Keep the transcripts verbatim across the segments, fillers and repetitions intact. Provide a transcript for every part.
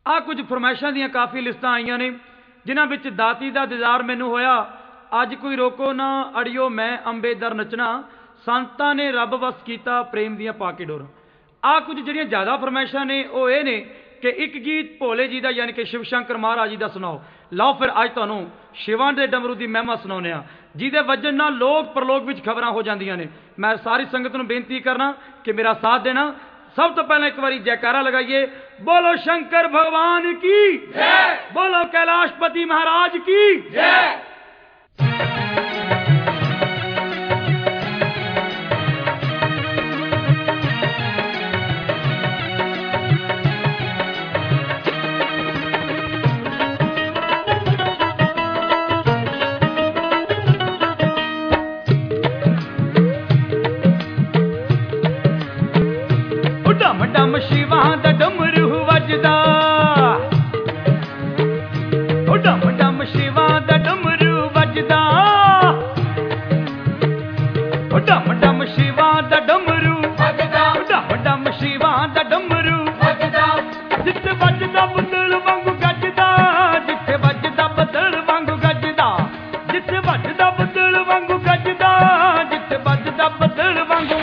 आ कुछ फरमाइशों दी काफ़ी लिस्टां आईयां ने जिन्हां विच दाती दा दीदार मैनू होया, अज कोई रोको ना अड़ियो मैं अंबे दर नचना, संतां ने रब वस कीता प्रेम दियां पाके डोरां। आ कुछ जिहड़ियां ज़्यादा फरमाइशां ने वो ये ने कि एक गीत भोले जी का यानी कि शिव शंकर महाराज जी का सुनाओ। लो फिर अज तुहानूं शिवां दे डमरू की महिमा सुनाउने आ, जिहदे वजन नाल लोक परलोक विच खबरां हो जांदियां ने। मैं सारी संगत नूं बेनती करना कि मेरा साथ देना। सब तो पहले एक बारी जयकारा लगाइए, बोलो शंकर भगवान की जय, बोलो कैलाशपति महाराज की जय। डम शिवां दा डमरू वजदा, ओ डम डम शिवां दा डमरू वजदा, ओ डम डम शिवां दा डमरू वजदा, ओ डम डम शिवां दा डमरू वजदा। जिथे वजदा बदल वांगू गजदा, जिथे वजदा बदल वांगू गजदा, जिथे वजदा बदल वांगू गजदा, जिथे वजदा बदल वांगू।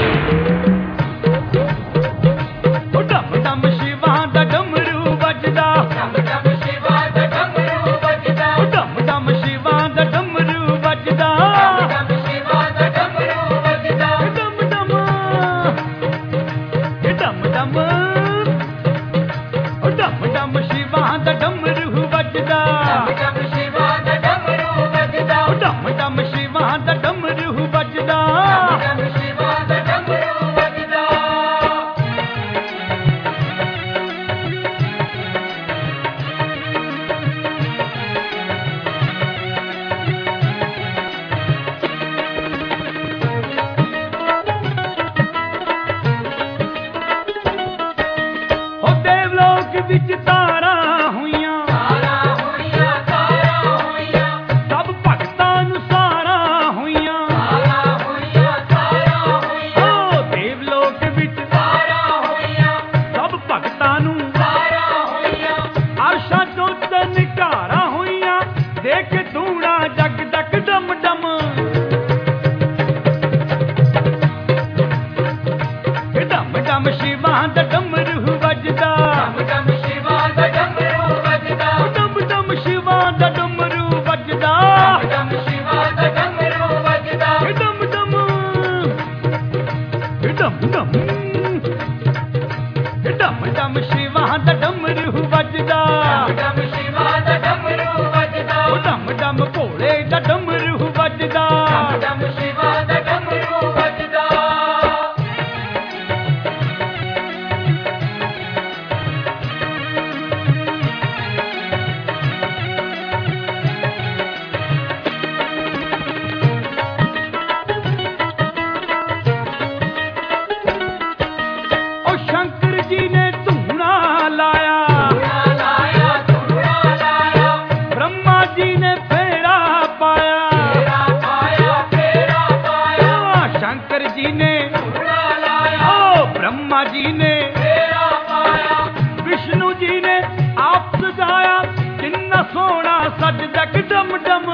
विच तारा हुइयां, सब भगतां नूं सारा हुइयां, ओ देवलोक विच सब भगतां नूं अरशां चों निकारा हुइयां, देख धूड़ा जग तक डम डम। डम डम शिवां दा डमरू वजदा, डम शिवां दा डमरू वजदा, डम डम शिवां दा डमरू वजदा, डम शिवां दा डमरू वजदा, डम डम डम डम डम डम शिवां दा डमरू वजदा, डम शिवां दा डमरू वजदा, डम डम भोले दा डमरू वजदा, डम शिवां दा डमरू वजदा। शंकर जी ने धूना लाया, लाया धूना लाया, ब्रह्मा जी ने फेरा पाया, फेरा पाया, फेरा पाया। शंकर जी ने धूना लाया, ओ ब्रह्मा जी ने फेरा पाया, विष्णु जी ने आप सजाया, किन्ना सोना सजदा डम डम।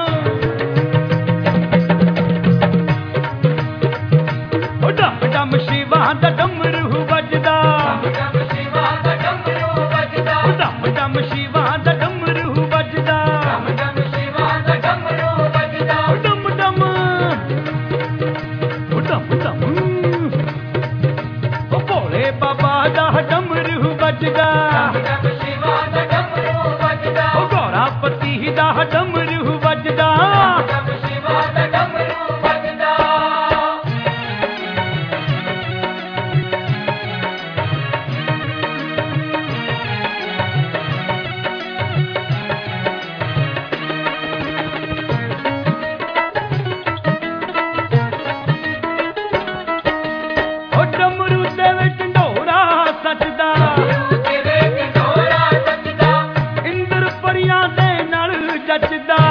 डम डम शिवां दा डमरू वजदा, डम शिवां दा डमरू वजदा, डम डम शिवां दा डमरू वजदा, डम शिवां दा डमरू वजदा, डम डम डम डम ओ भोले बाबा दा डमरू वजदा, डम शिवां दा डमरू वजदा, ओ गौरापति दा डमरू वजदा, डम शिवां दा डमरू वजदा। इंद्र परियां दे नाल जचदा,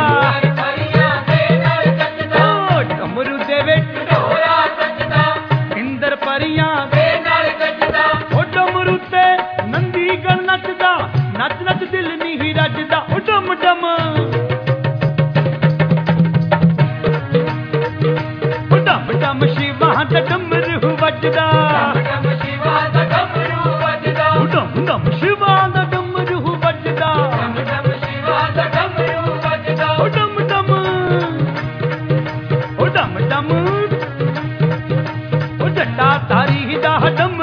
ਚਾਹੀਦਾ ਹਡਮ